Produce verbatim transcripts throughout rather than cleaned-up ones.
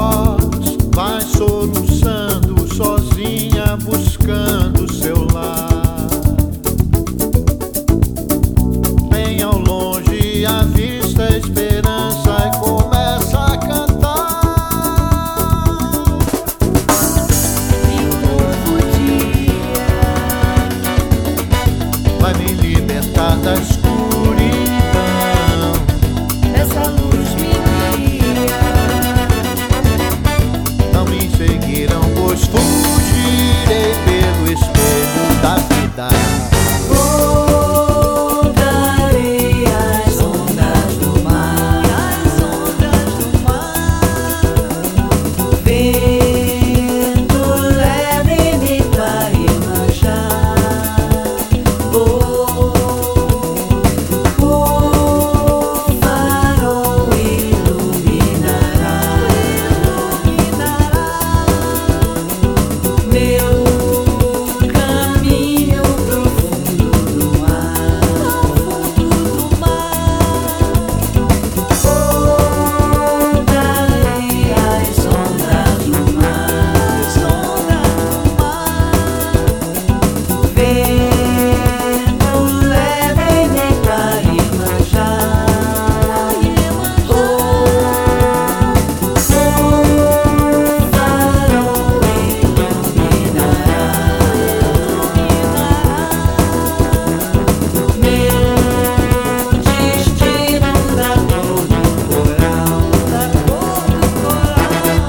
voz vai soluçando sozinha, buscando seu lar. Bem ao longe avista a esperança e começa a cantar. E um novo dia Vai me libertar da escuridão. essa luz me guia. Não me seguirão, pois fugirei pelo espelho da vida. Voltarei às ondas do mar, às ondas do mar. O vento leve-me para Iemanjá. Vou, o farol iluminará, iluminará meu caminho pro fundo do mar, pro fundo do mar. Voltarei às ondas do mar, às ondas do mar. O vento leve-me para Iemanjá. Oh, o farol iluminará, iluminará meu destino da cor do coral, da cor do coral.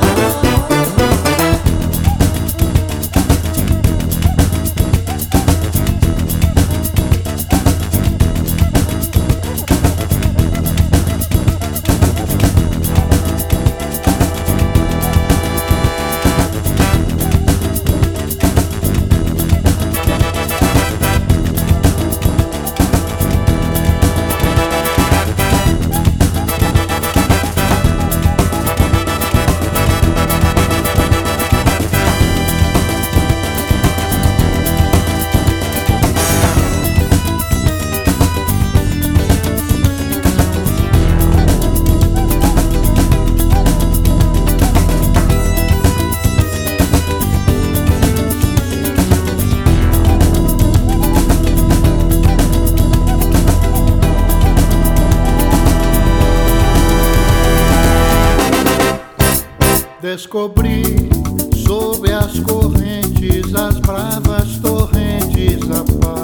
Descobri sob as correntes, as bravas torrentes, a paz.